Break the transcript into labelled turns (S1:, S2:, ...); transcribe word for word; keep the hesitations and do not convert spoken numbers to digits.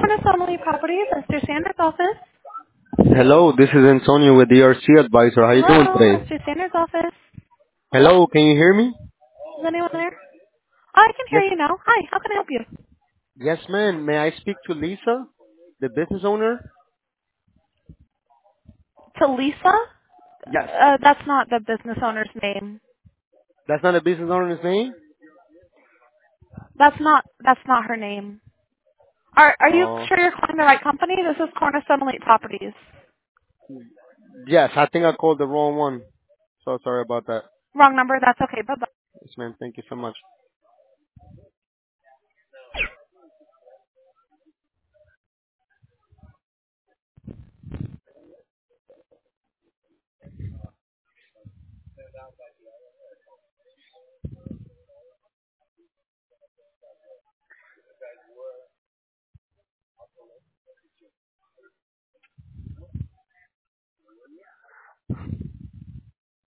S1: Corner Family Properties, mister Sanders' office.
S2: Hello, this is Antonio with the R C Advisor. How you doing
S1: Hello,
S2: today?
S1: mister Sanders' office.
S2: Hello, can you hear me?
S1: Is anyone there? Oh, I can hear
S2: Yes,
S1: you now. Hi, how can I help you?
S2: yes, ma'am. May I speak to Lisa, the business owner?
S1: To Lisa?
S2: Yes.
S1: Uh, that's not the business owner's name.
S2: That's not the business owner's name?
S1: That's not, that's not her name. Are, are you
S2: Oh,
S1: sure you're calling the right company? This is Cornerstone Elite Properties.
S2: yes. I think I called the wrong one. So sorry about that.
S1: Wrong number, that's okay, bye-bye.
S2: Yes, ma'am. Thank you so much.